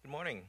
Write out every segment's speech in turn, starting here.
Good morning.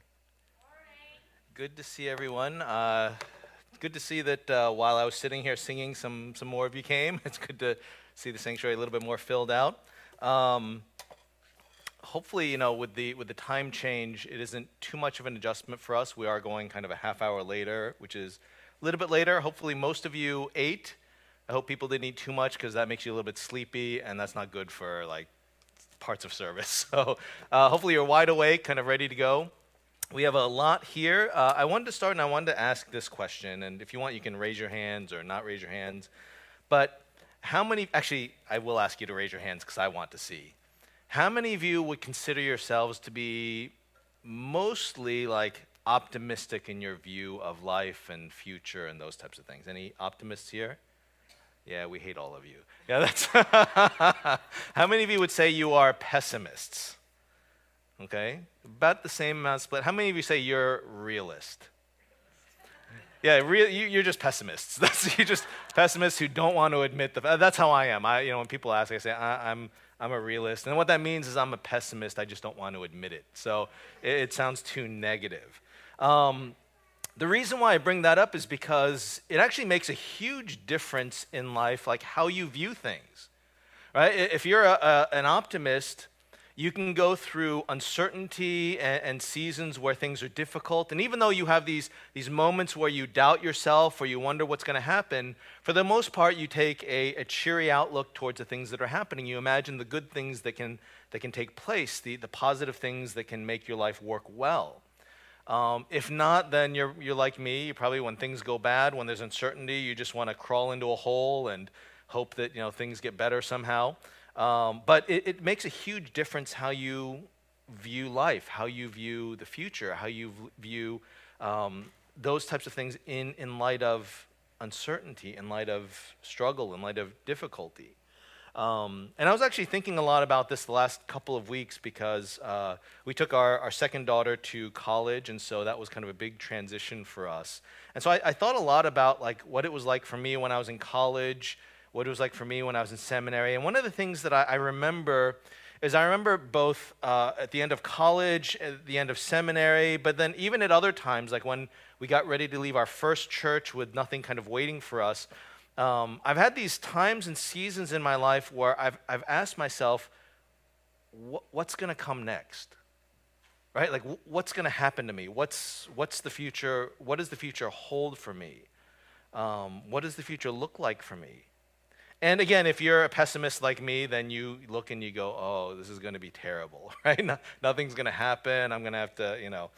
Good to see everyone. Good to see that while I was sitting here singing, some more of you came. It's good to see the sanctuary a little bit more filled out. Um, Hopefully, with the time change, it isn't too much of an adjustment for us. We are going kind of a half hour later, which is a little bit later. Hopefully, most of you ate. I hope people didn't eat too much because that makes you a little bit sleepy, and that's not good for like parts of service. So hopefully, you're wide awake, kind of ready to go. We have a lot here. I wanted to start and I wanted to ask this question. And if you want, you can raise your hands or not raise your hands. But how many, actually, I will ask you to raise your hands because I want to see. How many of you would consider yourselves to be mostly like optimistic in your view of life and future and those types of things? Any optimists here? Yeah, we hate all of you. Yeah, that's. How many of you would say you are pessimists? Okay, about the same amount split. How many of you say you're realist? Yeah, you're just pessimists. You're just pessimists who don't want to admit that's how I am. When people ask, I say I'm a realist, and what that means is I'm a pessimist. I just don't want to admit it. So it sounds too negative. The reason why I bring that up is because it actually makes a huge difference in life, like how you view things, right? If you're an optimist, you can go through uncertainty and seasons where things are difficult. And even though you have these moments where you doubt yourself or you wonder what's going to happen, for the most part, you take a cheery outlook towards the things that are happening. You imagine the good things that can take place, the positive things that can make your life work well. If not, then you're like me. You probably, when things go bad, when there's uncertainty, you just want to crawl into a hole and hope that things get better somehow. But it makes a huge difference how you view life, how you view the future, how you view those types of things in light of uncertainty, in light of struggle, in light of difficulty. And I was actually thinking a lot about this the last couple of weeks because we took our second daughter to college, and so that was kind of a big transition for us. And so I thought a lot about like what it was like for me when I was in college, what it was like for me when I was in seminary. And one of the things that I remember is I remember both at the end of college, at the end of seminary, but then even at other times, like when we got ready to leave our first church with nothing kind of waiting for us. I've had these times and seasons in my life where I've asked myself, what's going to come next? Right? Like, what's going to happen to me? What's the future? What does the future hold for me? What does the future look like for me? And again, if you're a pessimist like me, then you look and you go, oh, this is going to be terrible, right? Nothing's going to happen. I'm going to have to,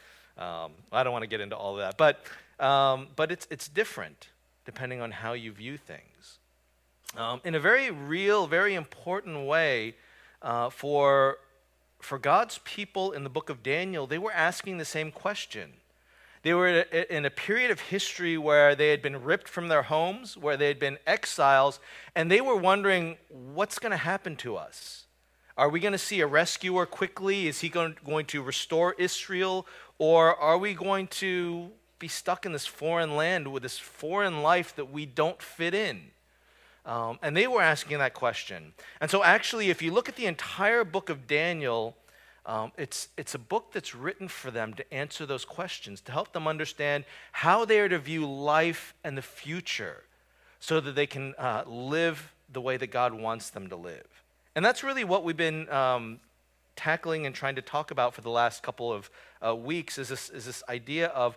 I don't want to get into all of that. But it's different depending on how you view things. In a very real, very important way, for God's people in the book of Daniel, they were asking the same question. They were in a period of history where they had been ripped from their homes, where they had been exiles, and they were wondering, what's going to happen to us? Are we going to see a rescuer quickly? Is he going to restore Israel? Or are we going to be stuck in this foreign land with this foreign life that we don't fit in? And they were asking that question. And so actually, if you look at the entire book of Daniel, it's a book that's written for them to answer those questions, to help them understand how they are to view life and the future so that they can live the way that God wants them to live. And that's really what we've been tackling and trying to talk about for the last couple of weeks is this idea of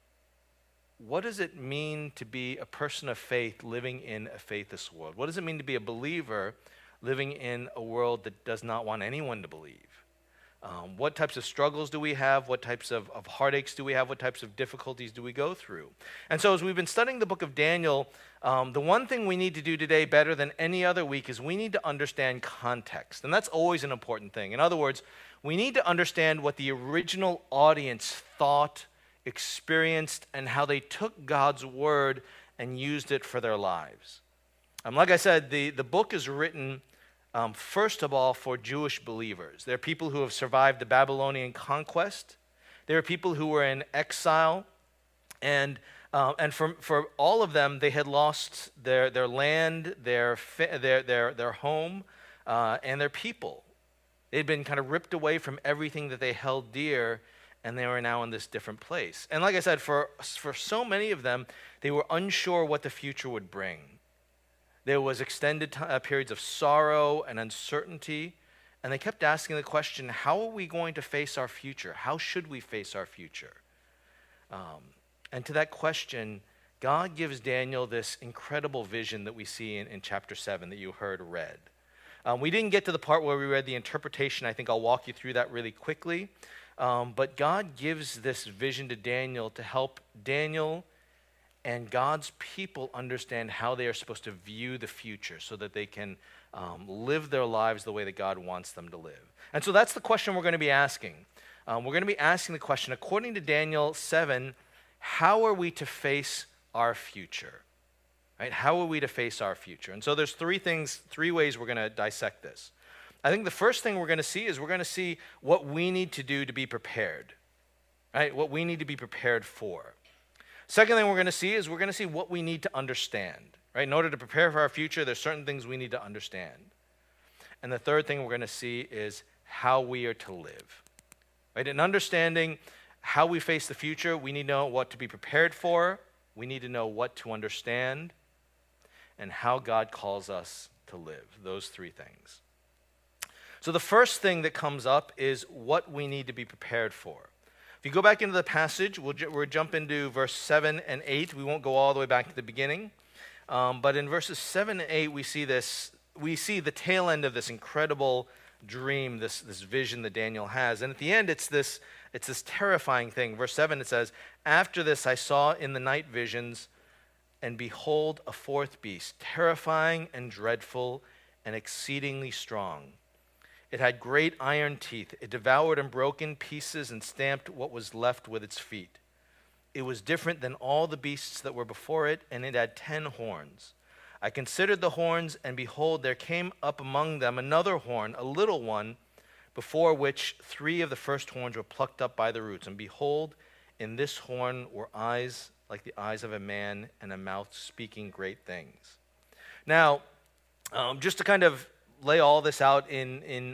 what does it mean to be a person of faith living in a faithless world? What does it mean to be a believer living in a world that does not want anyone to believe? What types of struggles do we have? What types of heartaches do we have? What types of difficulties do we go through? And so as we've been studying the book of Daniel, the one thing we need to do today better than any other week is we need to understand context. And that's always an important thing. In other words, we need to understand what the original audience thought, experienced, and how they took God's word and used it for their lives. Like I said, the book is written first of all, for Jewish believers. They're people who have survived the Babylonian conquest. There are people who were in exile, and for all of them, they had lost their land, their home, and their people. They'd been kind of ripped away from everything that they held dear, and they were now in this different place. And like I said, for so many of them, they were unsure what the future would bring. There was extended periods of sorrow and uncertainty, and they kept asking the question, how are we going to face our future? How should we face our future? And to that question, God gives Daniel this incredible vision that we see in chapter 7 that you heard read. We didn't get to the part where we read the interpretation. I think I'll walk you through that really quickly. But God gives this vision to Daniel to help Daniel and God's people understand how they are supposed to view the future so that they can live their lives the way that God wants them to live. And so that's the question we're going to be asking. We're going to be asking the question, according to Daniel 7, how are we to face our future? Right? How are we to face our future? And so there's three ways we're going to dissect this. I think the first thing we're going to see is we're going to see what we need to do to be prepared, right? What we need to be prepared for. Second thing we're going to see is we're going to see what we need to understand, right? In order to prepare for our future, there's certain things we need to understand. And the third thing we're going to see is how we are to live, right? In understanding how we face the future, we need to know what to be prepared for, we need to know what to understand, and how God calls us to live, those three things. So the first thing that comes up is what we need to be prepared for. If you go back into the passage, we'll jump into verse 7 and 8. We won't go all the way back to the beginning. But in verses 7 and 8, we see the tail end of this incredible dream, this vision that Daniel has. And at the end, it's this terrifying thing. Verse 7, it says, "After this I saw in the night visions, and behold, a fourth beast, terrifying and dreadful and exceedingly strong. It had great iron teeth. It devoured and broke in pieces and stamped what was left with its feet. It was different than all the beasts that were before it, and it had 10 horns. I considered the horns, and behold, there came up among them another horn, a little one, before which 3 of the first horns were plucked up by the roots. And behold, in this horn were eyes like the eyes of a man, and a mouth speaking great things." Now, just to kind of lay all this out in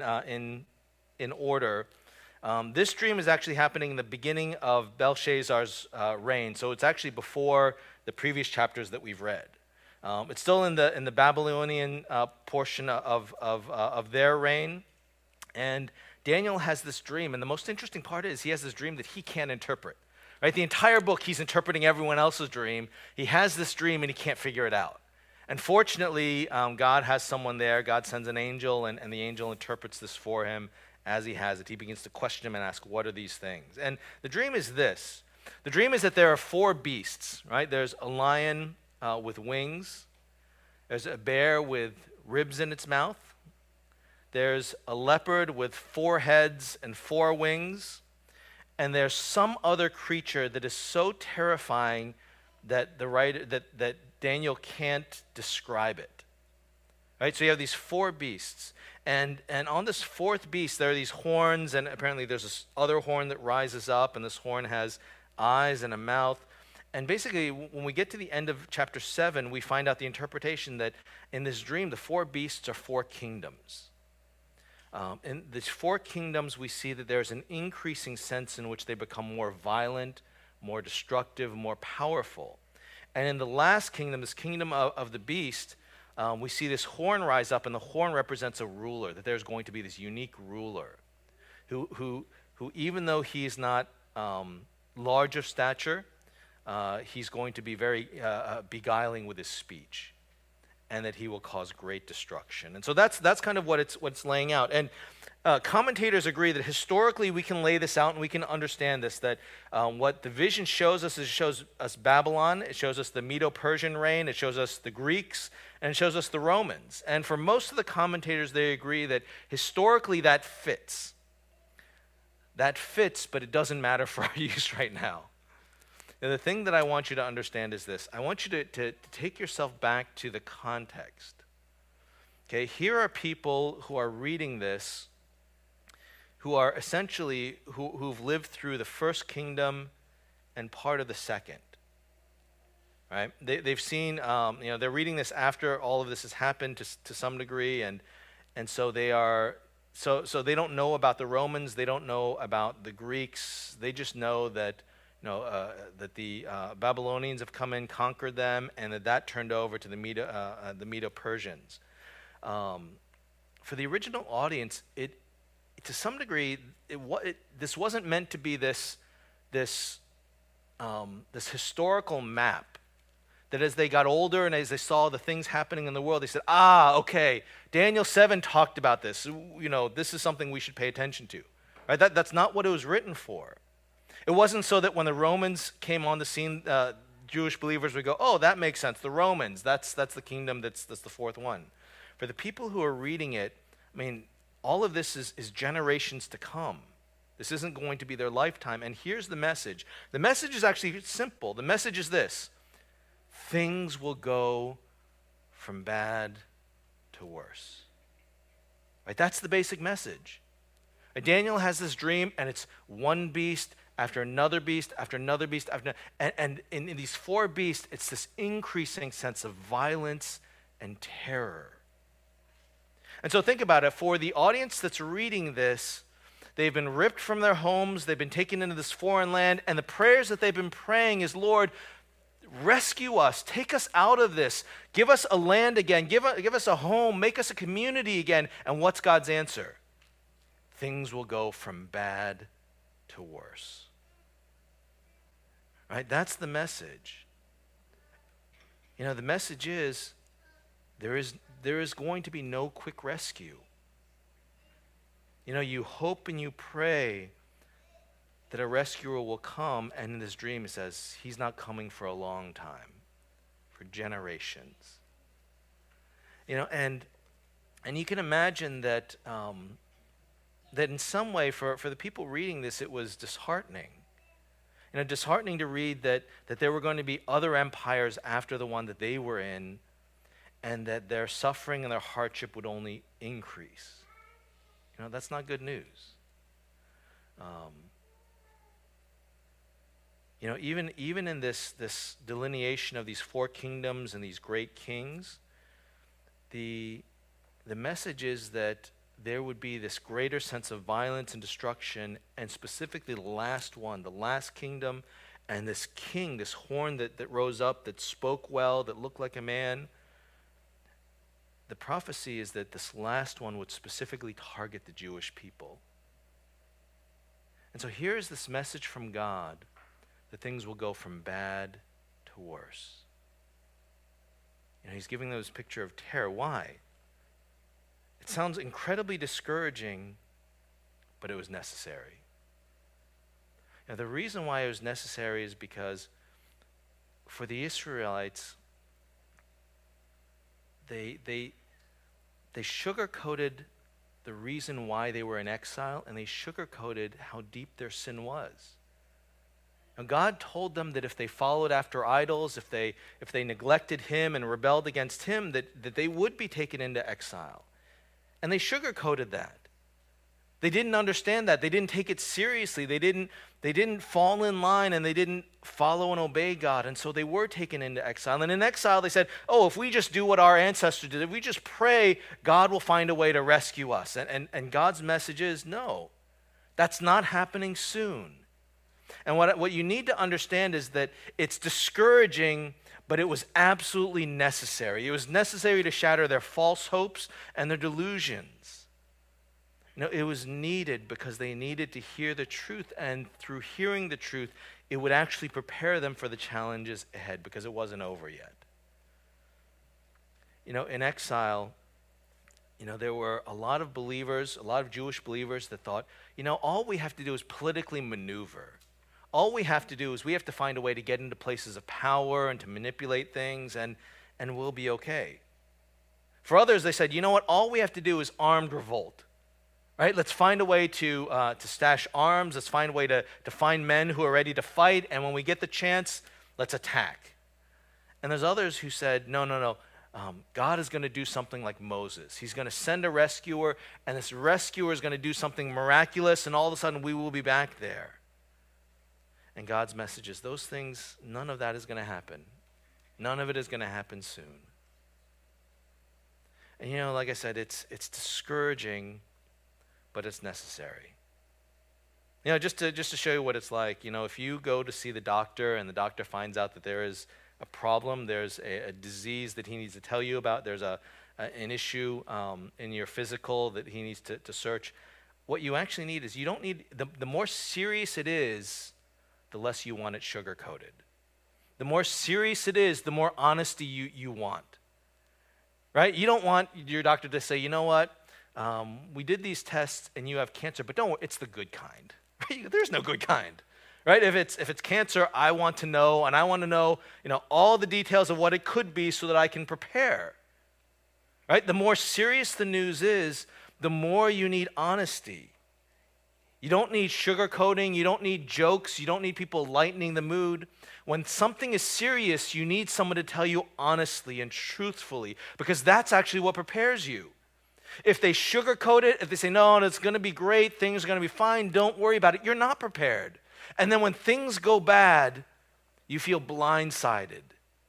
order, this dream is actually happening in the beginning of Belshazzar's reign, so it's actually before the previous chapters that we've read. It's still in the Babylonian portion of their reign, and Daniel has this dream, and the most interesting part is he has this dream that he can't interpret. Right? The entire book, he's interpreting everyone else's dream. He has this dream, and he can't figure it out. And fortunately, God has someone there. God sends an angel, and the angel interprets this for him as he has it. He begins to question him and ask, what are these things? And the dream is this. The dream is that there are 4 beasts, right? There's a lion with wings. There's a bear with ribs in its mouth. There's a leopard with 4 heads and 4 wings. And there's some other creature that is so terrifying that that Daniel can't describe it. Right? So you have these 4 beasts. And on this 4th beast, there are these horns, and apparently there's this other horn that rises up, and this horn has eyes and a mouth. And basically, when we get to the end of chapter 7, we find out the interpretation that in this dream, the 4 beasts are 4 kingdoms. In these 4 kingdoms, we see that there's an increasing sense in which they become more violent, more destructive, more powerful. And in the last kingdom, this kingdom of the beast, we see this horn rise up, and the horn represents a ruler, that there's going to be this unique ruler who even though he's not large of stature, he's going to be very beguiling with his speech, and that he will cause great destruction. And so that's kind of what it's laying out. And commentators agree that historically we can lay this out and we can understand this, that what the vision shows us is it shows us Babylon, it shows us the Medo-Persian reign, it shows us the Greeks, and it shows us the Romans. And for most of the commentators, they agree that historically that fits. That fits, but it doesn't matter for our use right now. And the thing that I want you to understand is this. I want you to take yourself back to the context. Okay, here are people who are reading this, who are essentially, who've lived through the first kingdom and part of the second. Right? They've seen, they're reading this after all of this has happened to some degree, and so they are so they don't know about the Romans. They don't know about the Greeks. They just know that that the Babylonians have come in, conquered them, and that turned over to the Medo-Persians. For the original audience, it to some degree, this wasn't meant to be this historical map that as they got older and as they saw the things happening in the world, they said, okay, Daniel 7 talked about this. This is something we should pay attention to. Right? That's not what it was written for. It wasn't so that when the Romans came on the scene, Jewish believers would go, oh, that makes sense. The Romans, that's the kingdom, that's the fourth one. For the people who are reading it, I mean, all of this is generations to come. This isn't going to be their lifetime. And here's the message. The message is actually simple. The message is this: things will go from bad to worse. Right? That's the basic message. Daniel has this dream, and it's one beast after another beast after another beast and in these four beasts, it's this increasing sense of violence and terror. And so think about it. For the audience that's reading this, they've been ripped from their homes, they've been taken into this foreign land, and the prayers that they've been praying is, Lord, rescue us, take us out of this, give us a land again, give us a home, make us a community again. And what's God's answer? Things will go from bad to worse. Right? That's the message. The message is there is going to be no quick rescue. You hope and you pray that a rescuer will come, and in this dream it says he's not coming for a long time, for generations. And you can imagine that that in some way for the people reading this, it was disheartening. Disheartening to read that there were going to be other empires after the one that they were in, and that their suffering and their hardship would only increase. That's not good news. Even in this delineation of these four kingdoms and these great kings, the message is that there would be this greater sense of violence and destruction, and specifically the last one, the last kingdom, and this king, this horn that rose up, that spoke well, that looked like a man. The prophecy is that this last one would specifically target the Jewish people. And so here's this message from God that things will go from bad to worse. He's giving them this picture of terror. Why? It sounds incredibly discouraging, but it was necessary. The reason why it was necessary is because for the Israelites, they sugar-coated the reason why they were in exile, and they sugar-coated how deep their sin was. Now, God told them that if they followed after idols, if they neglected him and rebelled against him, that they would be taken into exile. And they sugar-coated that. They didn't understand that. They didn't take it seriously. They didn't fall in line, and they didn't follow and obey God. And so they were taken into exile. And in exile, they said, if we just do what our ancestors did, if we just pray, God will find a way to rescue us. And God's message is, no, that's not happening soon. And what you need to understand is that it's discouraging, but it was absolutely necessary. It was necessary to shatter their false hopes and their delusions. It was needed because they needed to hear the truth, and through hearing the truth, it would actually prepare them for the challenges ahead, because it wasn't over yet. In exile, there were a lot of believers, a lot of Jewish believers that thought, all we have to do is politically maneuver. All we have to do is we have to find a way to get into places of power and to manipulate things, and we'll be okay. For others, they said, all we have to do is armed revolt. Right? Let's find a way to stash arms. Let's find a way to find men who are ready to fight, and when we get the chance, let's attack. And there's others who said, no. God is going to do something like Moses. He's going to send a rescuer, and this rescuer is going to do something miraculous, and all of a sudden we will be back there. And God's message is, those things, none of that is going to happen. None of it is going to happen soon. And like I said, it's discouraging, but it's necessary. Just to show you what it's like, if you go to see the doctor and the doctor finds out that there is a problem, there's a disease that he needs to tell you about, there's an issue in your physical that he needs to search, what you actually need is, you don't need, the more serious it is, the less you want it sugar-coated. The more serious it is, the more honesty you want, right? You don't want your doctor to say, you know what, we did these tests and you have cancer, but don't worry, it's the good kind. There's no good kind, right? If it's cancer, I want to know, and I want to know, all the details of what it could be so that I can prepare, right? The more serious the news is, the more you need honesty. You don't need sugarcoating, you don't need jokes, you don't need people lightening the mood. When something is serious, you need someone to tell you honestly and truthfully, because that's actually what prepares you. If they sugarcoat it, if they say, no, it's going to be great, things are going to be fine, don't worry about it, you're not prepared. And then when things go bad, you feel blindsided.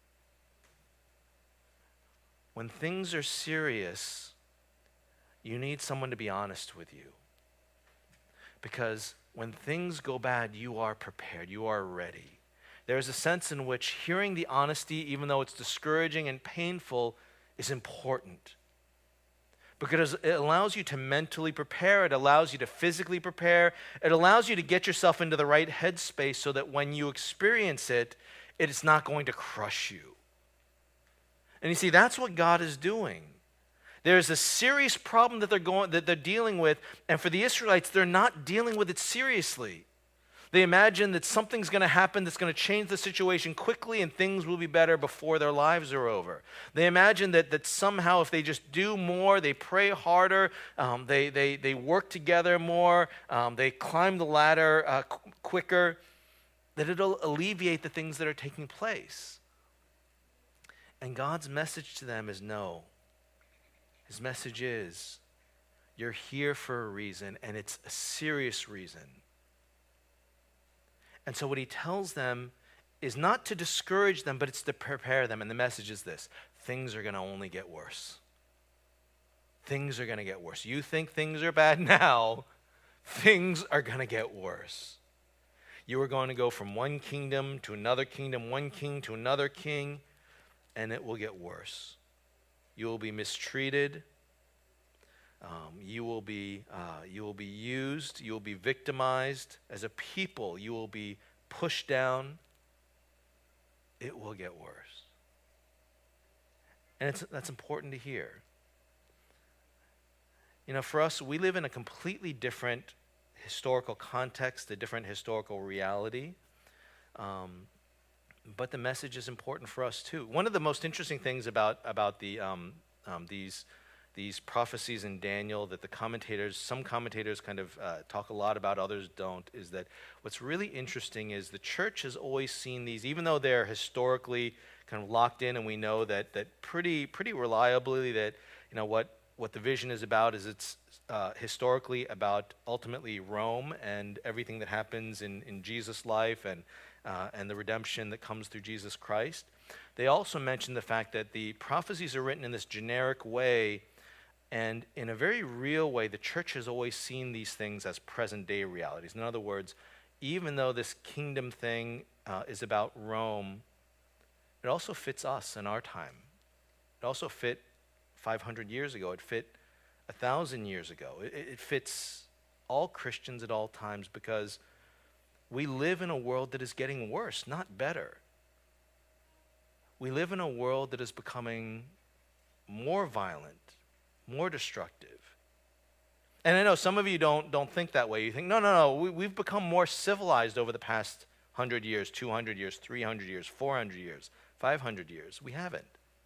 When things are serious, you need someone to be honest with you. Because when things go bad, you are prepared, you are ready. There's a sense in which hearing the honesty, even though it's discouraging and painful, is important. Because it allows you to mentally prepare, it allows you to physically prepare, it allows you to get yourself into the right headspace so that when you experience it, it is not going to crush you. And you see, that's what God is doing. There's a serious problem that they're dealing with, and for the Israelites, they're not dealing with it seriously. They imagine that something's going to happen that's going to change the situation quickly and things will be better before their lives are over. They imagine that somehow if they just do more, they pray harder, they work together more, they climb the ladder quicker, that it'll alleviate the things that are taking place. And God's message to them is no. His message is, you're here for a reason, and it's a serious reason. And so what he tells them is not to discourage them, but it's to prepare them. And the message is this: things are going to only get worse. Things are going to get worse. You think things are bad now, things are going to get worse. You are going to go from one kingdom to another kingdom, one king to another king, and it will get worse. You will be mistreated. You will be used. You will be victimized. As a people, you will be pushed down. It will get worse. And that's important to hear. For us, we live in a completely different historical context, a different historical reality. But the message is important for us too. One of the most interesting things about these prophecies in Daniel that some commentators kind of talk a lot about, others don't, is that what's really interesting is the church has always seen these, even though they're historically kind of locked in, and we know that pretty reliably that what the vision is about is it's historically about ultimately Rome and everything that happens in Jesus' life and the redemption that comes through Jesus Christ. They also mention the fact that the prophecies are written in this generic way, and in a very real way, the church has always seen these things as present-day realities. In other words, even though this kingdom thing is about Rome, it also fits us in our time. It also fit 500 years ago. It fit 1,000 years ago. It fits all Christians at all times, because we live in a world that is getting worse, not better. We live in a world that is becoming more violent, more destructive. And I know some of you don't think that way. You think, no, we've become more civilized over the past 100 years, 200 years, 300 years, 400 years, 500 years. We haven't.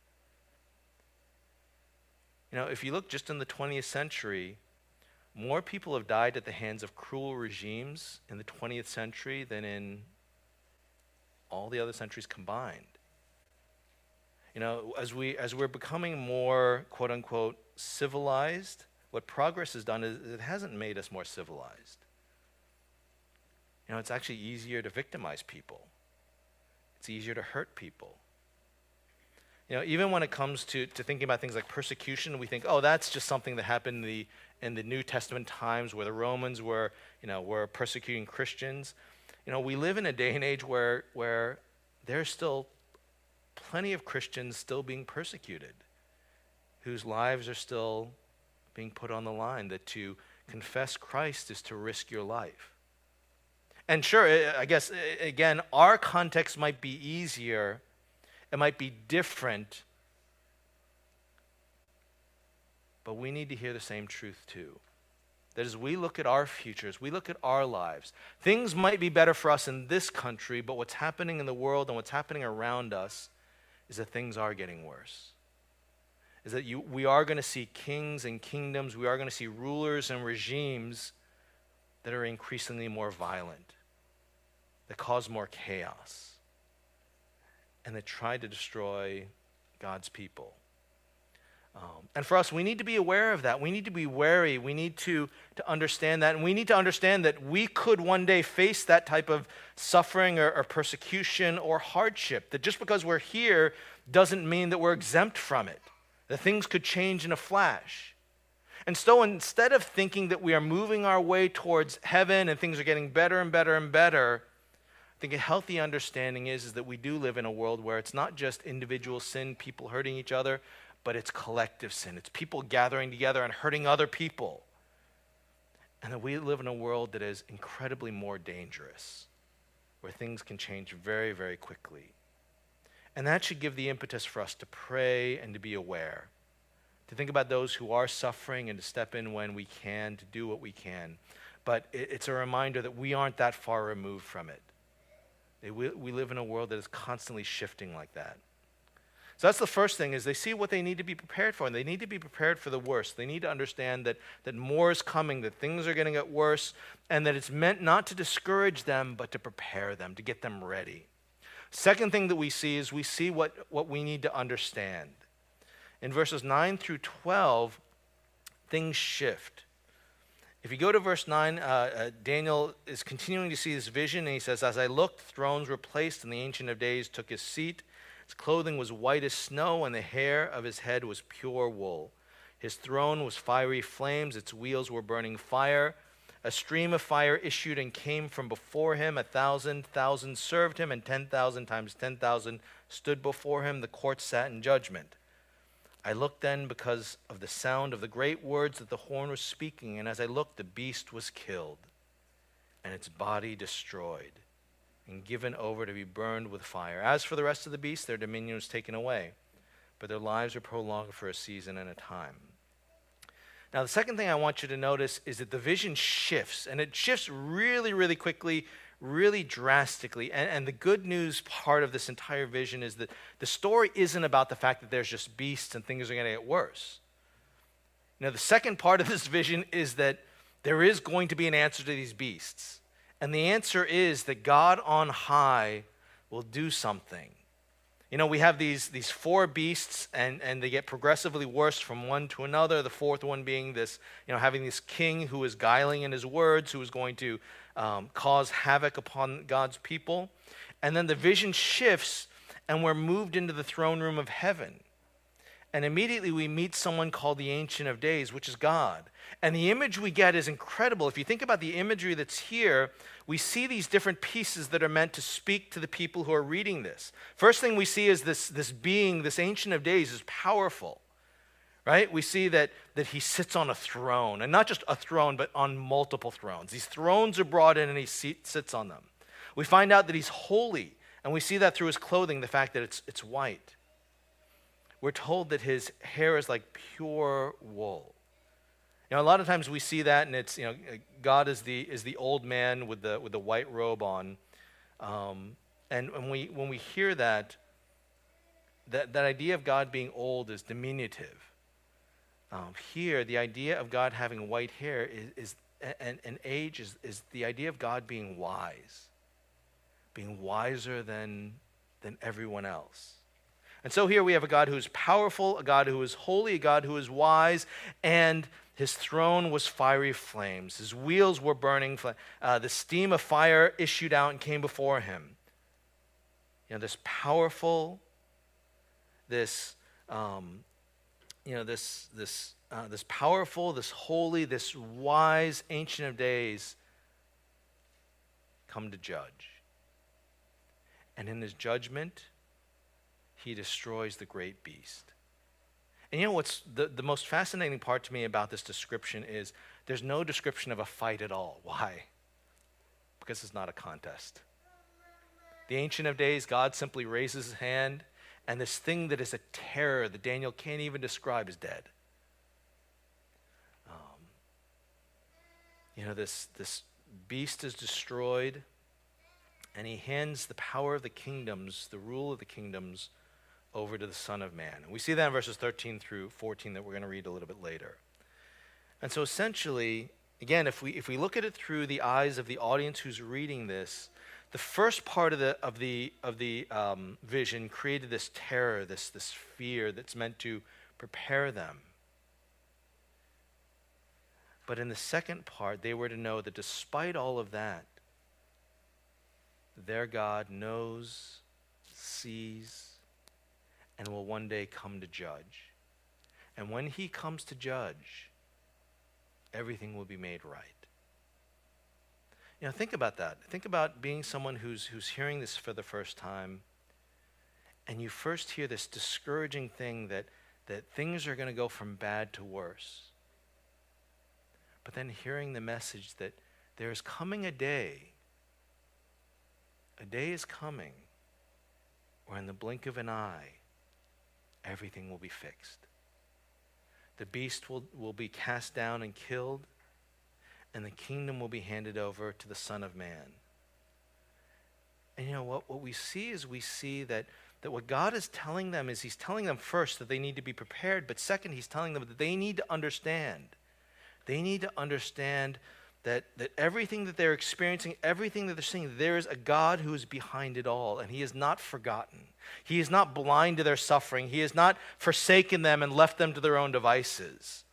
If you look just in the 20th century, more people have died at the hands of cruel regimes in the 20th century than in all the other centuries combined. As we're becoming more, quote unquote, civilized, what progress has done is it hasn't made us more civilized. It's actually easier to victimize people. It's easier to hurt people. Even when it comes to thinking about things like persecution, we think, oh, that's just something that happened in the in the New Testament times where the Romans were persecuting Christians. We live in a day and age where there's still plenty of Christians still being persecuted, whose lives are still being put on the line, that to confess Christ is to risk your life. And sure, I guess, again, our context might be easier, it might be different, but we need to hear the same truth too. That as we look at our futures, we look at our lives, things might be better for us in this country, but what's happening in the world and what's happening around us is that things are getting worse. Is that we are going to see kings and kingdoms, we are going to see rulers and regimes that are increasingly more violent, that cause more chaos, and that try to destroy God's people. And for us, we need to be aware of that. We need to be wary. We need to understand that. And we need to understand that we could one day face that type of suffering or persecution or hardship. That just because we're here doesn't mean that we're exempt from it. That things could change in a flash. And so instead of thinking that we are moving our way towards heaven and things are getting better and better and better, I think a healthy understanding is that we do live in a world where it's not just individual sin, people hurting each other, but it's collective sin. It's people gathering together and hurting other people. And that we live in a world that is incredibly more dangerous, where things can change very, very quickly. And that should give the impetus for us to pray and to be aware, to think about those who are suffering and to step in when we can, to do what we can. But it's a reminder that we aren't that far removed from it. We live in a world that is constantly shifting like that. So that's the first thing, is they see what they need to be prepared for, and they need to be prepared for the worst. They need to understand that more is coming, that things are going to get worse, and that it's meant not to discourage them, but to prepare them, to get them ready. Second thing that we see is we see what we need to understand. In verses 9 through 12, things shift. If you go to verse 9, Daniel is continuing to see this vision, and he says, "As I looked, thrones were placed, and the Ancient of Days took his seat. His clothing was white as snow, and the hair of his head was pure wool. His throne was fiery flames, its wheels were burning fire. A stream of fire issued and came from before him. 1,000,000 served him, and 10,000 times 10,000 stood before him. The court sat in judgment. I looked then because of the sound of the great words that the horn was speaking, and as I looked, the beast was killed, and its body destroyed, and given over to be burned with fire. As for the rest of the beasts, their dominion was taken away, but their lives were prolonged for a season and a time." Now, the second thing I want you to notice is that the vision shifts, and it shifts really, really quickly, really drastically. And the good news part of this entire vision is that the story isn't about the fact that there's just beasts and things are going to get worse. Now, the second part of this vision is that there is going to be an answer to these beasts. And the answer is that God on high will do something. We have these four beasts, and they get progressively worse from one to another. The fourth one being this, having this king who is guiling in his words, who is going to cause havoc upon God's people. And then the vision shifts, and we're moved into the throne room of heaven. And immediately we meet someone called the Ancient of Days, which is God. And the image we get is incredible. If you think about the imagery that's here, we see these different pieces that are meant to speak to the people who are reading this. First thing we see is this being, this Ancient of Days, is powerful, right? We see that he sits on a throne, and not just a throne, but on multiple thrones. These thrones are brought in, and he sits on them. We find out that he's holy, and we see that through his clothing, the fact that it's white. We're told that his hair is like pure wool. A lot of times we see that, and it's, God is the old man with the white robe on, and when we hear that idea of God being old is diminutive. Here, the idea of God having white hair and age is the idea of God being wise, being wiser than everyone else. And so here we have a God who is powerful, a God who is holy, a God who is wise, and his throne was fiery flames. His wheels were burning. The steam of fire issued out and came before him. This powerful, this this powerful, this holy, this wise Ancient of Days come to judge. And in his judgment, he destroys the great beast. And you know what's the most fascinating part to me about this description is there's no description of a fight at all. Why? Because it's not a contest. The Ancient of Days, God simply raises his hand, and this thing that is a terror that Daniel can't even describe is dead. This beast is destroyed, and he hands the power of the kingdoms, the rule of the kingdoms, over to the Son of Man. And we see that in verses 13 through 14 that we're going to read a little bit later. And so essentially, again, if we look at it through the eyes of the audience who's reading this, the first part of the vision created this terror, this fear that's meant to prepare them. But in the second part, they were to know that despite all of that, their God knows, sees, and will one day come to judge. And when he comes to judge, everything will be made right. Think about that. Think about being someone who's hearing this for the first time, and you first hear this discouraging thing that things are going to go from bad to worse. But then hearing the message that there is coming a day is coming where in the blink of an eye, everything will be fixed. The beast will be cast down and killed, and the kingdom will be handed over to the Son of Man. And what we see that what God is telling them is he's telling them first that they need to be prepared, but second, he's telling them that they need to understand. They need to understand that everything that they're experiencing, everything that they're seeing, there is a God who is behind it all, and he is not forgotten. He is not blind to their suffering. He has not forsaken them and left them to their own devices.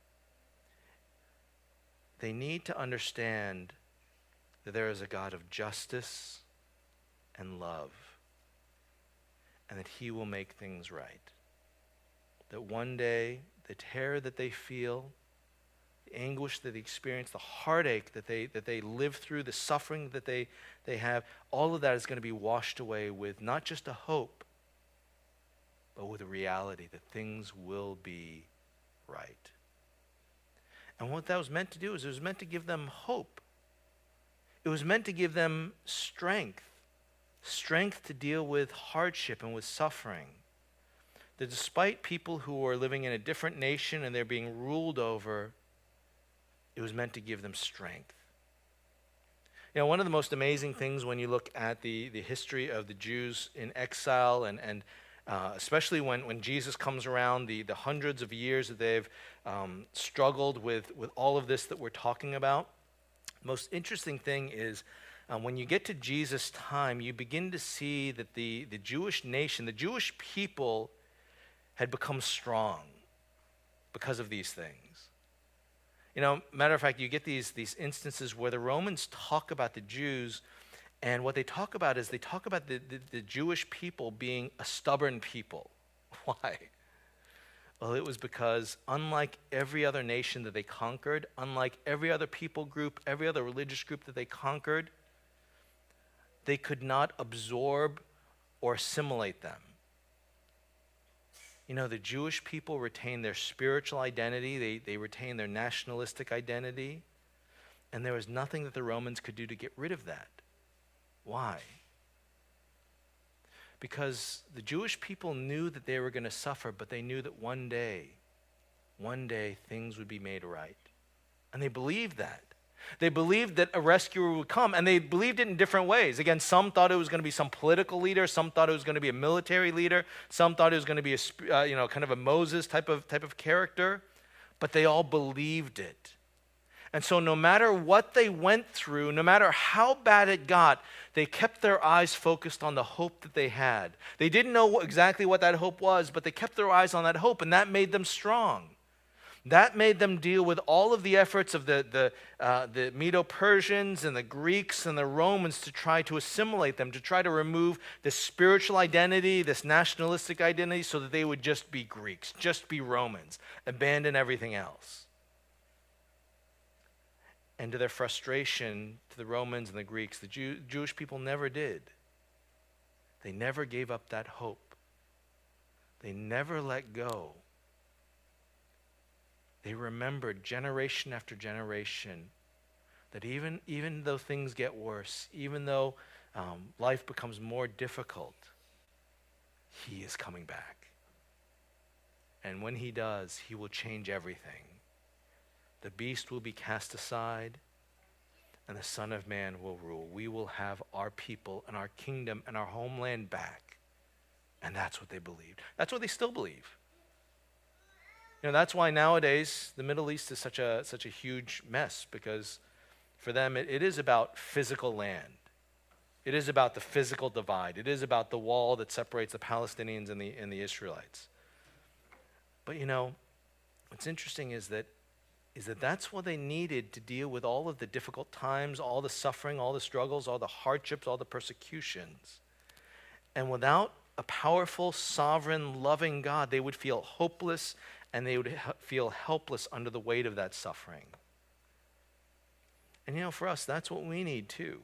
They need to understand that there is a God of justice and love, and that he will make things right. That one day, the terror that they feel, the anguish that they experience, the heartache that they live through, the suffering that they have, all of that is going to be washed away with not just a hope, but with a reality that things will be right. And what that was meant to do is it was meant to give them hope. It was meant to give them strength to deal with hardship and with suffering. That despite people who are living in a different nation and they're being ruled over, it was meant to give them strength. One of the most amazing things when you look at the history of the Jews in exile and especially when Jesus comes around, the hundreds of years that they've struggled with all of this that we're talking about, the most interesting thing is when you get to Jesus' time, you begin to see that the Jewish nation, the Jewish people had become strong because of these things. Matter of fact, you get these instances where the Romans talk about the Jews, and what they talk about is they talk about the Jewish people being a stubborn people. Why? Well, it was because unlike every other nation that they conquered, unlike every other people group, every other religious group that they conquered, they could not absorb or assimilate them. The Jewish people retain their spiritual identity, they retain their nationalistic identity, and there was nothing that the Romans could do to get rid of that. Why? Because the Jewish people knew that they were going to suffer, but they knew that one day things would be made right. And they believed that. They believed that a rescuer would come, and they believed it in different ways. Again, some thought it was going to be some political leader, some thought it was going to be a military leader, some thought it was going to be a kind of a Moses type of character, but they all believed it. And so no matter what they went through, no matter how bad it got, they kept their eyes focused on the hope that they had. They didn't know exactly what that hope was, but they kept their eyes on that hope, and that made them strong. That made them deal with all of the efforts of the Medo-Persians and the Greeks and the Romans to try to assimilate them, to try to remove this spiritual identity, this nationalistic identity, so that they would just be Greeks, just be Romans, abandon everything else. And to their frustration, to the Romans and the Greeks, the Jewish people never did. They never gave up that hope. They never let go. They remembered generation after generation that even though things get worse, even though life becomes more difficult, he is coming back. And when he does, he will change everything. The beast will be cast aside, and the Son of Man will rule. We will have our people and our kingdom and our homeland back. And that's what they believed. That's what they still believe. That's why nowadays the Middle East is such a huge mess, because for them it is about physical land. It is about the physical divide. It is about the wall that separates the Palestinians and the Israelites. But what's interesting is that that's what they needed to deal with all of the difficult times, all the suffering, all the struggles, all the hardships, all the persecutions. And without a powerful, sovereign, loving God, they would feel hopeless and they would feel helpless under the weight of that suffering. And for us, that's what we need too.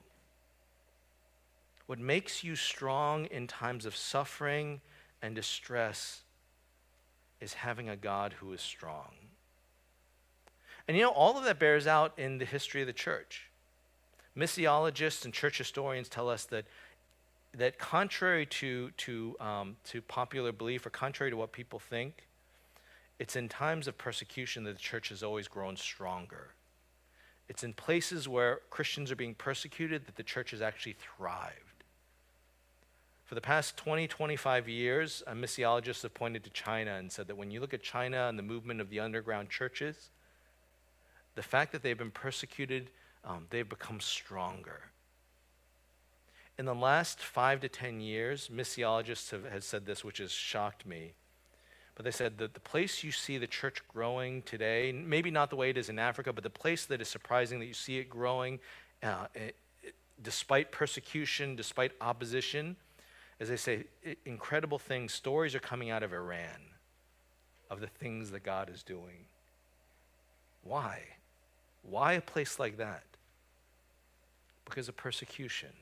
What makes you strong in times of suffering and distress is having a God who is strong. And all of that bears out in the history of the church. Missiologists and church historians tell us that contrary to popular belief, or contrary to what people think, it's in times of persecution that the church has always grown stronger. It's in places where Christians are being persecuted that the church has actually thrived. For the past 20, 25 years, missiologists have pointed to China and said that when you look at China and the movement of the underground churches, the fact that they've been persecuted, they've become stronger. In the last 5 to 10 years, missiologists have said this, which has shocked me. But they said that the place you see the church growing today, maybe not the way it is in Africa, but the place that is surprising that you see it growing despite persecution, despite opposition, as they say, incredible things, stories are coming out of Iran of the things that God is doing. Why? Why a place like that? Because of persecution.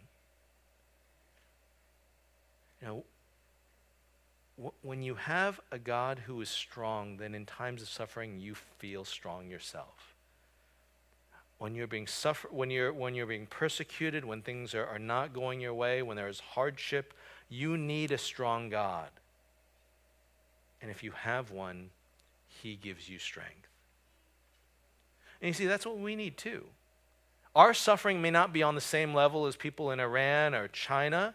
When you have a God who is strong, then in times of suffering you feel strong yourself. When you're being when you're being persecuted, when things are not going your way, when there is hardship, you need a strong God. And if you have one, he gives you strength. And you see, that's what we need too. Our suffering may not be on the same level as people in Iran or China,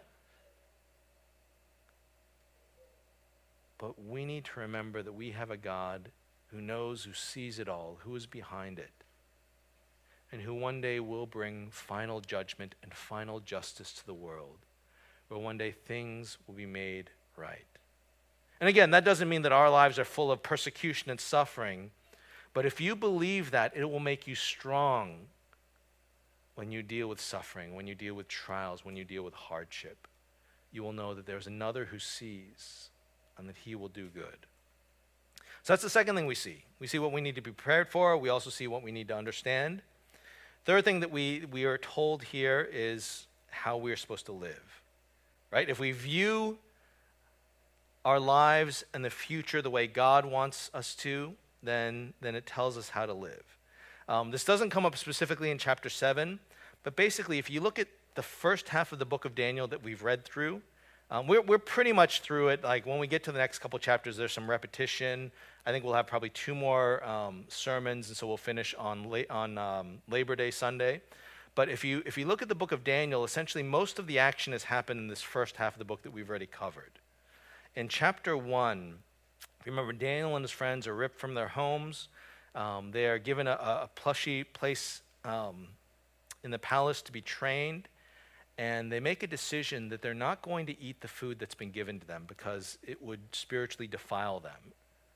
but we need to remember that we have a God who knows, who sees it all, who is behind it, and who one day will bring final judgment and final justice to the world, where one day things will be made right. And again, that doesn't mean that our lives are full of persecution and suffering, but if you believe that, it will make you strong when you deal with suffering, when you deal with trials, when you deal with hardship. You will know that there's another who sees and that he will do good. So that's the second thing we see. We see what we need to be prepared for. We also see what we need to understand. Third thing that we are told here is how we are supposed to live, right? If we view our lives and the future the way God wants us to, then it tells us how to live. This doesn't come up specifically in chapter 7, but basically if you look at the first half of the book of Daniel that we've read through, we're pretty much through it. Like when we get to the next couple chapters, there's some repetition. I think we'll have probably 2 more sermons, and so we'll finish on Labor Day Sunday. But if you look at the book of Daniel, essentially most of the action has happened in this first half of the book that we've already covered. In chapter 1, if you remember, Daniel and his friends are ripped from their homes. They are given a plushy place in the palace to be trained. And they make a decision that they're not going to eat the food that's been given to them because it would spiritually defile them.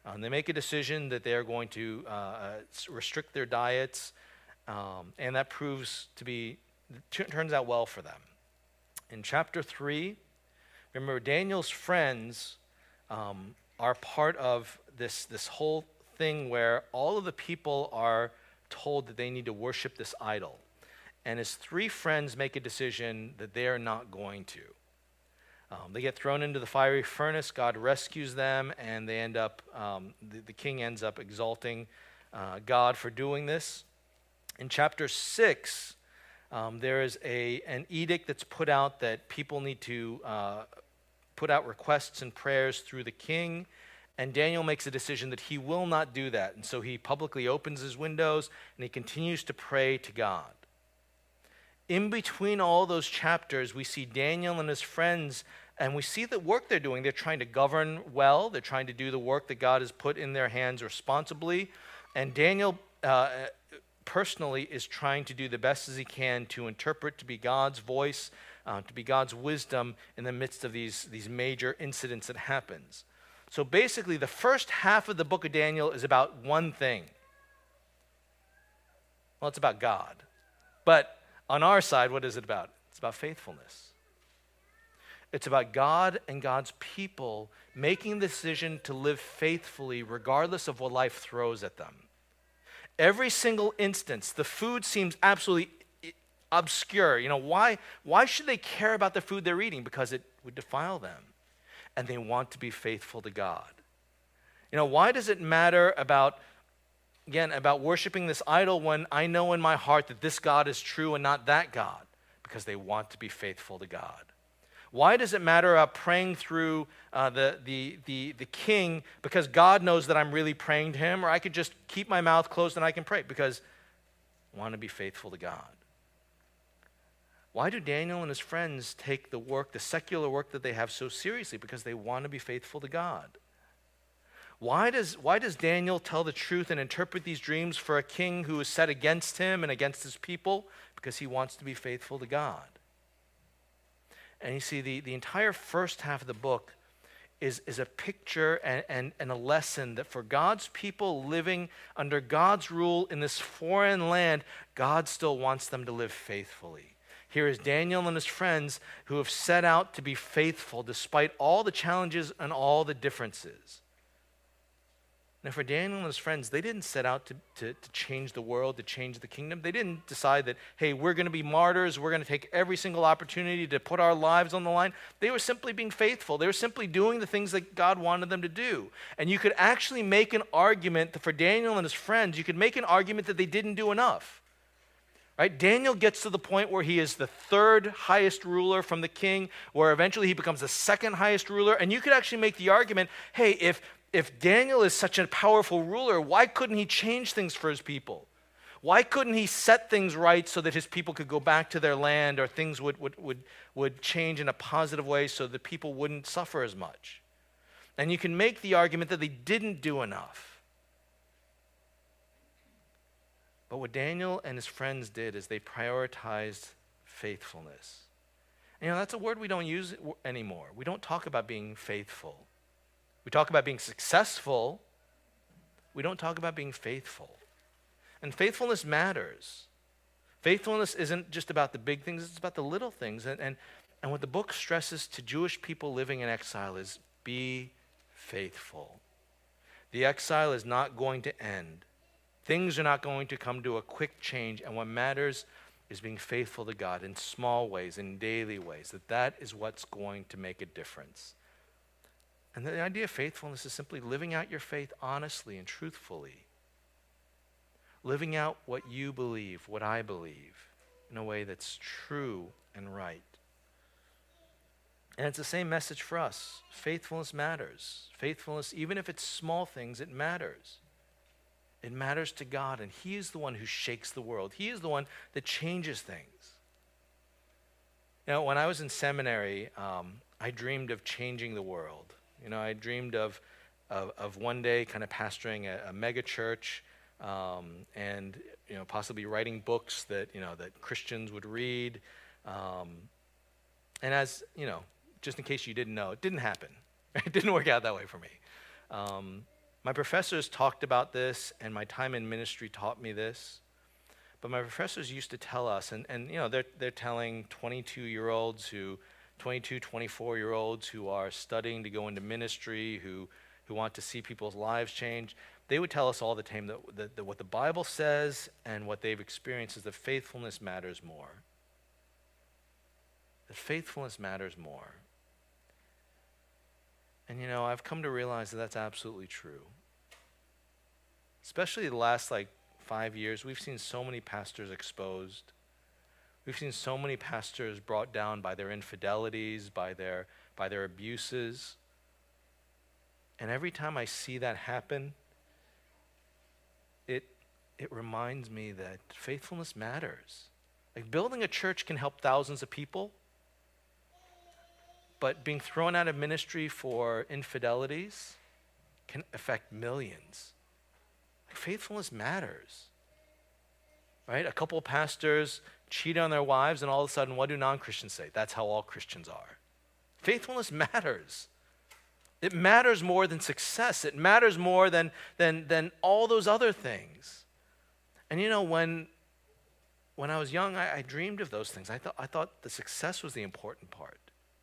They make a decision that they are going to restrict their diets, and that turns out well for them. In chapter 3, remember, Daniel's friends are part of this whole thing where all of the people are told that they need to worship this idol. And his 3 friends make a decision that they are not going to. They get thrown into the fiery furnace. God rescues them, and they end up, the king ends up exalting God for doing this. In chapter 6, there is an edict that's put out that people need to put out requests and prayers through the king, and Daniel makes a decision that he will not do that. And so he publicly opens his windows, and he continues to pray to God. In between all those chapters, we see Daniel and his friends, and we see the work they're doing. They're trying to govern well. They're trying to do the work that God has put in their hands responsibly. And Daniel personally is trying to do the best as he can to interpret to be God's voice, to be God's wisdom in the midst of these major incidents that happens. So basically, the first half of the book of Daniel is about one thing. Well, it's about God. But on our side, what is it about? It's about faithfulness. It's about God and God's people making the decision to live faithfully regardless of what life throws at them. Every single instance, the food seems absolutely obscure. Why should they care about the food they're eating? Because it would defile them. And they want to be faithful to God. Why does it matter about worshiping this idol when I know in my heart that this God is true and not that God? Because they want to be faithful to God. Why does it matter about praying through the king? Because God knows that I'm really praying to him, or I could just keep my mouth closed and I can pray because I want to be faithful to God. Why do Daniel and his friends take the secular work that they have so seriously? Because they want to be faithful to God. Why does Daniel tell the truth and interpret these dreams for a king who is set against him and against his people? Because he wants to be faithful to God. And you see, the entire first half of the book is a picture and a lesson that for God's people living under God's rule in this foreign land, God still wants them to live faithfully. Here is Daniel and his friends who have set out to be faithful despite all the challenges and all the differences. Now, for Daniel and his friends, they didn't set out to change the world, to change the kingdom. They didn't decide that, hey, we're going to be martyrs. We're going to take every single opportunity to put our lives on the line. They were simply being faithful. They were simply doing the things that God wanted them to do. And you could actually make an argument that for Daniel and his friends, you could make an argument that they didn't do enough. Right? Daniel gets to the point where he is the 3rd highest ruler from the king, where eventually he becomes the 2nd highest ruler. And you could actually make the argument, hey, if Daniel is such a powerful ruler, why couldn't he change things for his people? Why couldn't he set things right so that his people could go back to their land, or things would change in a positive way so that people wouldn't suffer as much? And you can make the argument that they didn't do enough. But what Daniel and his friends did is they prioritized faithfulness. And, that's a word we don't use anymore. We don't talk about being faithful. We talk about being successful. We don't talk about being faithful. And faithfulness matters. Faithfulness isn't just about the big things, it's about the little things. And what the book stresses to Jewish people living in exile is be faithful. The exile is not going to end. Things are not going to come to a quick change, and what matters is being faithful to God in small ways, in daily ways, that is what's going to make a difference. And the idea of faithfulness is simply living out your faith honestly and truthfully. Living out what you believe, what I believe, in a way that's true and right. And it's the same message for us. Faithfulness matters. Faithfulness, even if it's small things, it matters. It matters to God, and He is the one who shakes the world. He is the one that changes things. When I was in seminary, I dreamed of changing the world. I dreamed of one day kind of pastoring a mega church, and possibly writing books that that Christians would read. And as just in case you didn't know, it didn't happen. It didn't work out that way for me. My professors talked about this, and my time in ministry taught me this. But my professors used to tell us, and you know, they're telling 22-year-olds 22, 24-year-olds who are studying to go into ministry, who want to see people's lives change. They would tell us all the time that what the Bible says and what they've experienced is that faithfulness matters more. That faithfulness matters more. And you know, I've come to realize that that's absolutely true. Especially the last 5 years, we've seen so many pastors exposed. We've seen so many pastors brought down by their infidelities, by their abuses. And every time I see that happen, it reminds me that faithfulness matters. Like, building a church can help thousands of people, but being thrown out of ministry for infidelities can affect millions. Like, faithfulness matters, right? A couple of pastors cheat on their wives, and all of a sudden, what do non-Christians say? That's how all Christians are. Faithfulness matters. It matters more than success. It matters more than all those other things. And you know, when I was young, I dreamed of those things. I thought the success was the important part.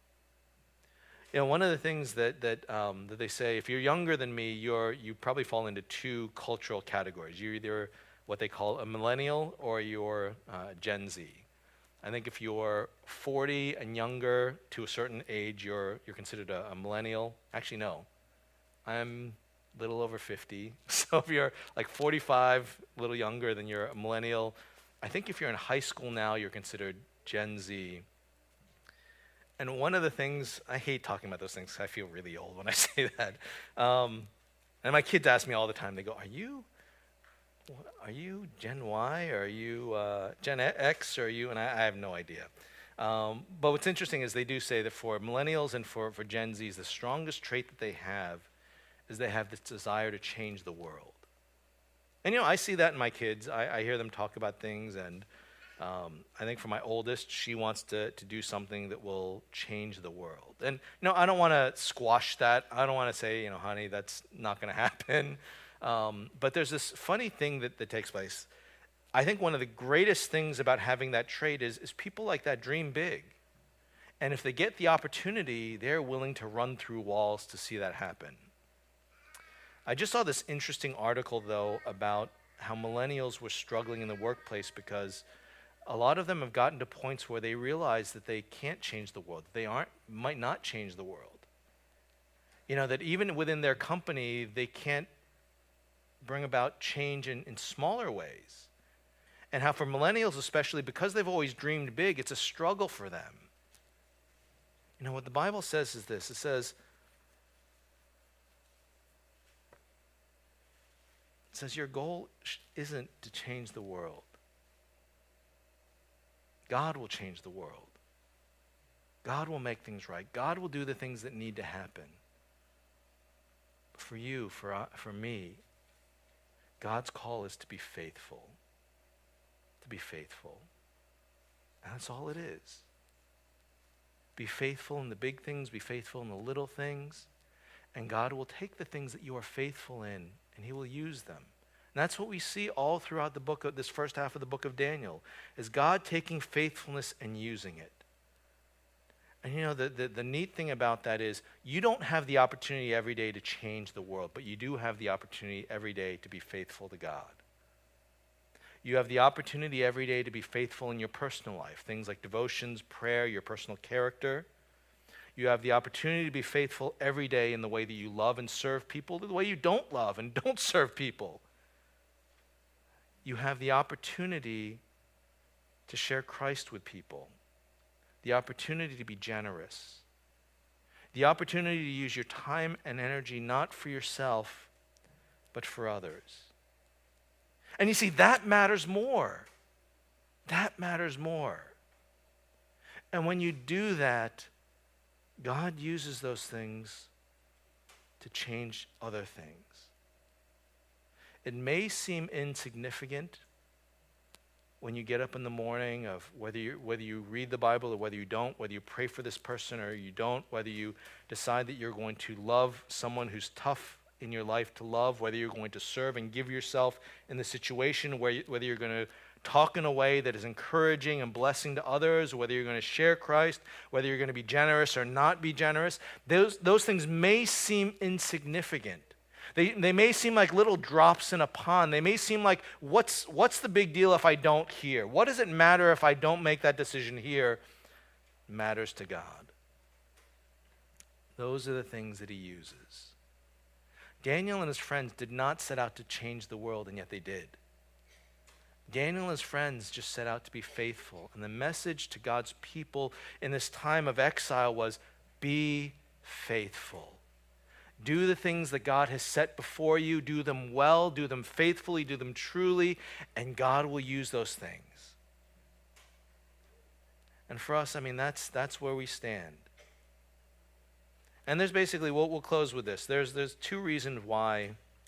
You know, one of the things that they say, if you're younger than me, you probably fall into two cultural categories. You're either what they call a millennial or you're Gen Z. I think if you're 40 and younger to a certain age, you're considered a millennial. Actually, no. I'm a little over 50. So if you're 45, a little younger, then you're a millennial. I think if you're in high school now, you're considered Gen Z. And one of the things, I hate talking about those things, I feel really old when I say that. And my kids ask me all the time, they go, are you Gen Y, or are you Gen X, or are you, and I have no idea. But what's interesting is they do say that for millennials and for Gen Zs, the strongest trait that they have is they have this desire to change the world. And you know, I see that in my kids. I hear them talk about things, and I think for my oldest, she wants to do something that will change the world. And you know, I don't want to squash that. I don't want to say, you know, honey, that's not going to happen. But there's this funny thing that takes place. I think one of the greatest things about having that trait is people like that dream big. And if they get the opportunity, they're willing to run through walls to see that happen. I just saw this interesting article, though, about how millennials were struggling in the workplace because a lot of them have gotten to points where they realize that they can't change the world. They might not change the world. You know, that even within their company, they can't bring about change in smaller ways. And how for millennials especially, because they've always dreamed big, it's a struggle for them. You know, what the Bible says is this. It says, your goal isn't to change the world. God will change the world. God will make things right. God will do the things that need to happen. For you, for me, God's call is to be faithful. To be faithful. And that's all it is. Be faithful in the big things, be faithful in the little things, and God will take the things that you are faithful in, and he will use them. And that's what we see all throughout the book of this first half of the book of Daniel, is God taking faithfulness and using it. And you know, the neat thing about that is you don't have the opportunity every day to change the world, but you do have the opportunity every day to be faithful to God. You have the opportunity every day to be faithful in your personal life, things like devotions, prayer, your personal character. You have the opportunity to be faithful every day in the way that you love and serve people, the way you don't love and don't serve people. You have the opportunity to share Christ with people, the opportunity to be generous, the opportunity to use your time and energy not for yourself, but for others. And you see, that matters more. That matters more. And when you do that, God uses those things to change other things. It may seem insignificant when you get up in the morning of whether you read the Bible or whether you don't, whether you pray for this person or you don't, whether you decide that you're going to love someone who's tough in your life to love, whether you're going to serve and give yourself in the situation, whether you're going to talk in a way that is encouraging and blessing to others, whether you're going to share Christ, whether you're going to be generous or not be generous, those things may seem insignificant. They may seem like little drops in a pond. They may seem like, what's the big deal if I don't here? What does it matter if I don't make that decision here? It matters to God. Those are the things that he uses. Daniel and his friends did not set out to change the world, and yet they did. Daniel and his friends just set out to be faithful. And the message to God's people in this time of exile was, be faithful. Do the things that God has set before you. Do them well, do them faithfully, do them truly, and God will use those things. And for us, that's where we stand. And there's basically, we'll close with this. There's two reasons why,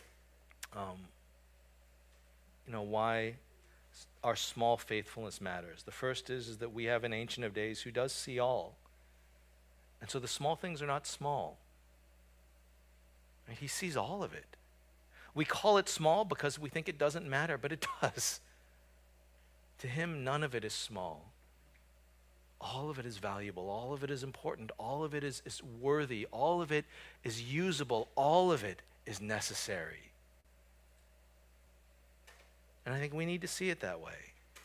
why our small faithfulness matters. The first is that we have an Ancient of Days who does see all. And so the small things are not small. Right? He sees all of it. We call it small because we think it doesn't matter, but it does. To him, none of it is small. All of it is valuable. All of it is important. All of it is worthy. All of it is usable. All of it is necessary. And I think we need to see it that way.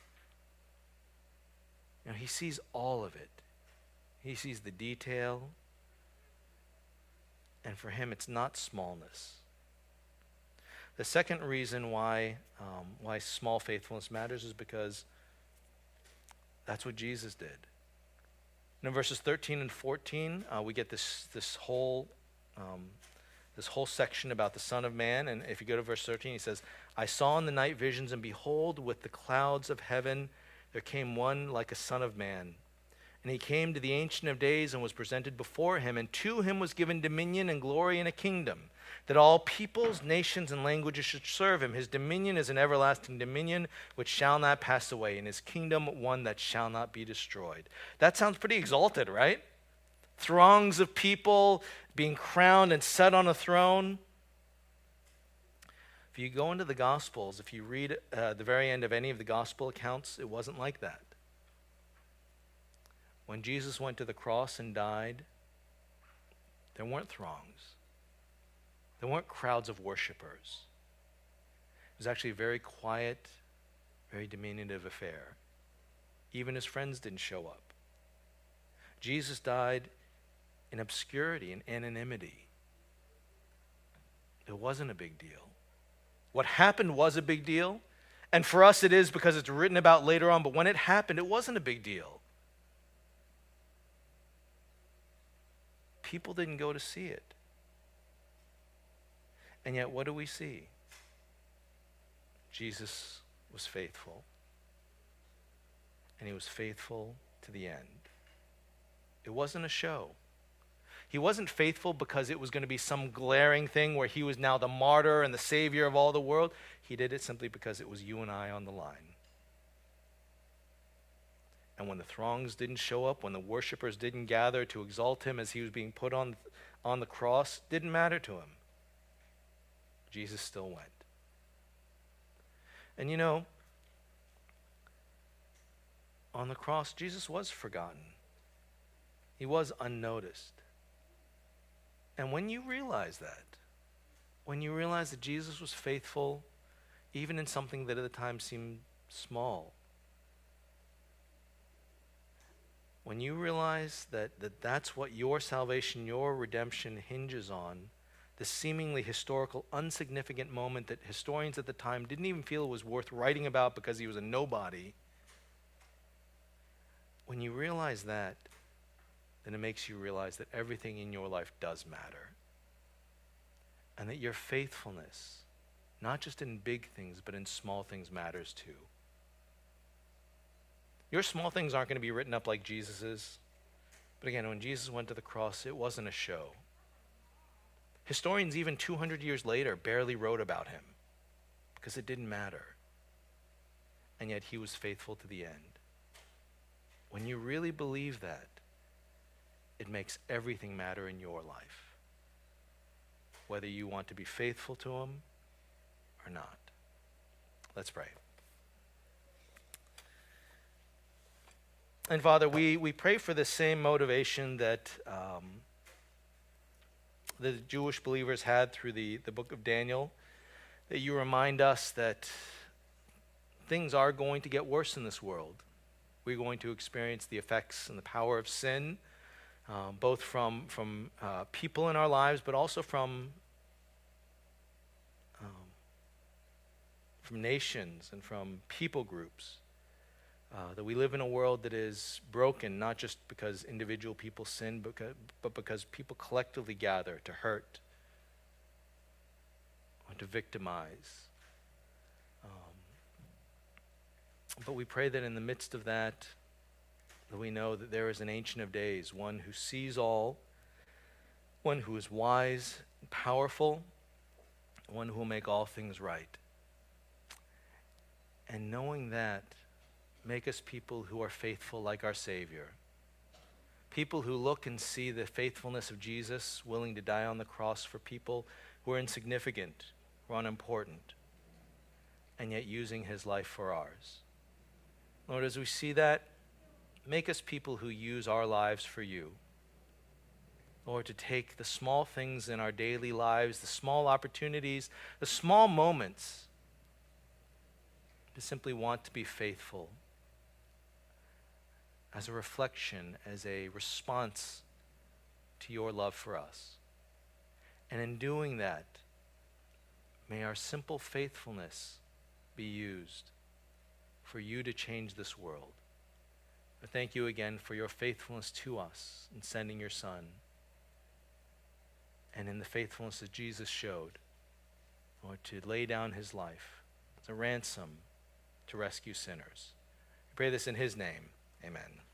He sees all of it. He sees the detail. And for him, it's not smallness. The second reason why small faithfulness matters is because that's what Jesus did. And in verses 13 and 14, we get this whole section about the Son of Man. And if you go to verse 13, he says, I saw in the night visions, and behold, with the clouds of heaven, there came one like a Son of Man. And he came to the Ancient of Days and was presented before him. And to him was given dominion and glory and a kingdom, that all peoples, nations, and languages should serve him. His dominion is an everlasting dominion which shall not pass away, and his kingdom one that shall not be destroyed. That sounds pretty exalted, right? Throngs of people being crowned and set on a throne. If you go into the Gospels, if you read the very end of any of the Gospel accounts, it wasn't like that. When Jesus went to the cross and died, there weren't throngs. There weren't crowds of worshipers. It was actually a very quiet, very diminutive affair. Even his friends didn't show up. Jesus died in obscurity and anonymity. It wasn't a big deal. What happened was a big deal, and for us it is because it's written about later on, but when it happened, it wasn't a big deal. People didn't go to see it. And yet, what do we see? Jesus was faithful. And he was faithful to the end. It wasn't a show. He wasn't faithful because it was going to be some glaring thing where he was now the martyr and the savior of all the world. He did it simply because it was you and I on the line. And when the throngs didn't show up, when the worshipers didn't gather to exalt him as he was being put on the cross, didn't matter to him. Jesus still went. And on the cross, Jesus was forgotten. He was unnoticed. And when you realize that Jesus was faithful, even in something that at the time seemed small, when you realize that that's what your salvation, your redemption hinges on, the seemingly historical, insignificant moment that historians at the time didn't even feel it was worth writing about because he was a nobody, when you realize that, then it makes you realize that everything in your life does matter. And that your faithfulness, not just in big things, but in small things, matters too. Your small things aren't going to be written up like Jesus's. But again, when Jesus went to the cross, it wasn't a show. Historians even 200 years later barely wrote about him because it didn't matter. And yet he was faithful to the end. When you really believe that, it makes everything matter in your life. whether you want to be faithful to him or not. Let's pray. And Father, we pray for the same motivation that the Jewish believers had through the book of Daniel, that you remind us that things are going to get worse in this world. We're going to experience the effects and the power of sin, both from people in our lives, but also from nations and from people groups. That we live in a world that is broken, not just because individual people sin, but because people collectively gather to hurt or to victimize. But we pray that in the midst of that we know that there is an Ancient of Days, one who sees all, one who is wise and powerful, one who will make all things right. And knowing that, make us people who are faithful like our Savior. People who look and see the faithfulness of Jesus, willing to die on the cross for people who are insignificant, who are unimportant, and yet using his life for ours. Lord, as we see that, make us people who use our lives for you. Lord, to take the small things in our daily lives, the small opportunities, the small moments, to simply want to be faithful as a reflection, as a response to your love for us. And in doing that, may our simple faithfulness be used for you to change this world. I thank you again for your faithfulness to us in sending your Son, and in the faithfulness that Jesus showed, Lord, to lay down his life as a ransom to rescue sinners. We pray this in his name. Amen.